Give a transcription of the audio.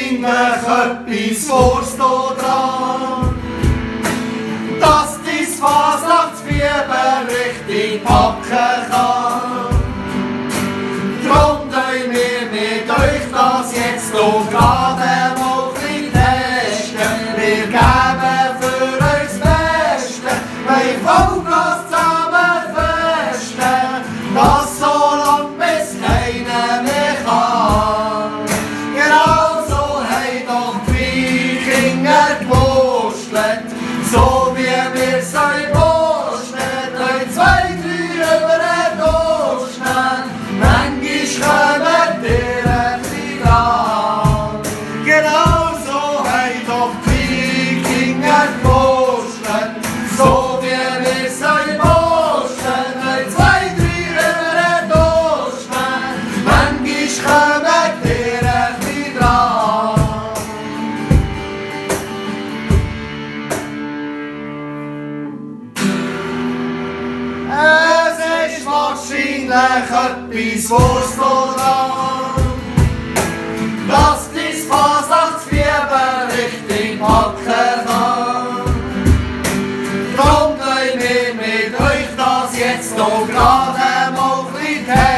wahrscheinlich etwas Wurst dran, dass dein Fasnachtsfieber richtig packen kann. Drum wollen wir mit euch das jetzt noch gerade mal testen. Wir geben für euch das Beste, wollen Vollgas zusammen festen, das so lang bis keiner mehr kann. Genau so haben doch die Wikinger gewurstelt, so wie wir es euch wurstelt, euch 2, 3 über den Durchschnitt. Manchmal kommen ihr ein bisschen dran. Genau so haben doch die Wikinger gewurstelt, so wie wir es euch wurstelt, euch 2, 3 über den Durchschnitt. Manchmal kommen ihr ein bisschen dran. Es ist wahrscheinlich etwas Wurst dran, dass dein Fasnachtsfieber richtig packen kann. Drum wollen wir mit euch das jetzt noch gerade mal ein bisschen testen.